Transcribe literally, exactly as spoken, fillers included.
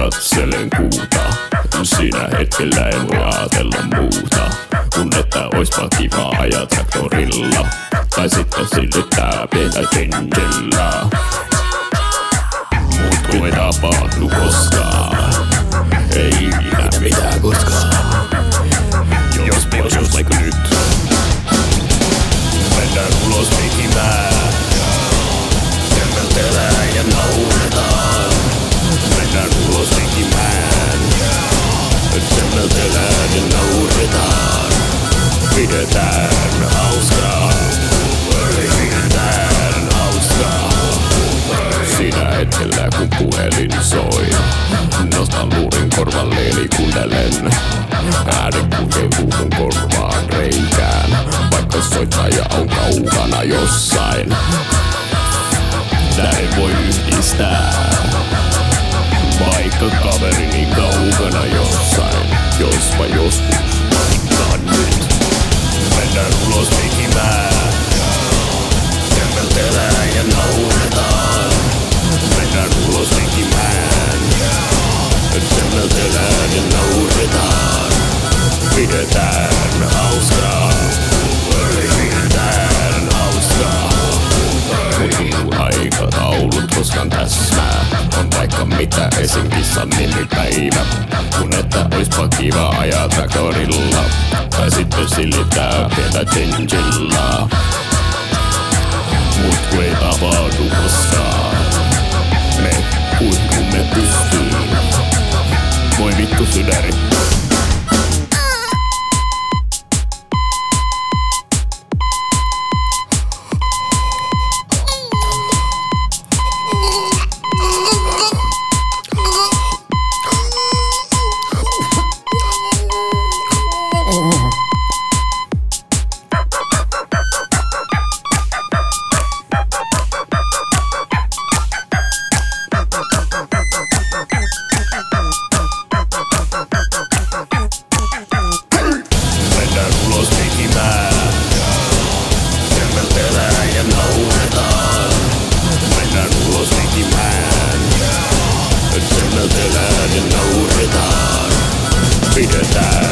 katselen kuuta. Siinä hetkellä en voi ajatella muuta kun että oispa kiva ajaa traktorilla tai sitten sillyttää pientä tendellä. Mut kun ei tapahdu koskaan, ei ikinä mitään koskaan. Jos jos vaikka nyt mennään ulos tekimään, temmeltellään ja nauretaan. Mennään ulos tekimään, temmeltellään ja nauretaan. Pidetään hauskaa, pidetään hauskaa. Siinä hetkellä kun puhelin soi, nostan luurin korvalleeni kuuntelen. Äänen kulkee kuuhun korvaan reikään, vaikka soittaja on kaukana jossain. Tää ei voi yhdistää, vaikka kaverini kaukana jossain. Jospa joskus, vaikka nyt. Mennään ulos tekimään, temmeltellään ja nauretaan. Mennään ulos tekimään, temmeltellään ja nauretaan. Pidetään hauskaa, pidetään hauskaa. Kun aikataulut koskaan täsmää, on vaikka mitä esim. Kissan nimipäivä. Kun että oispa kiva ajaa traktorilla tai sitten silittää pientä chinchillaa. Mut kun ei tapahdu koskaan, me kuin kun me pystyy. Voi vittu sydäri. Temmeltellään ja nauretaan. Pidetään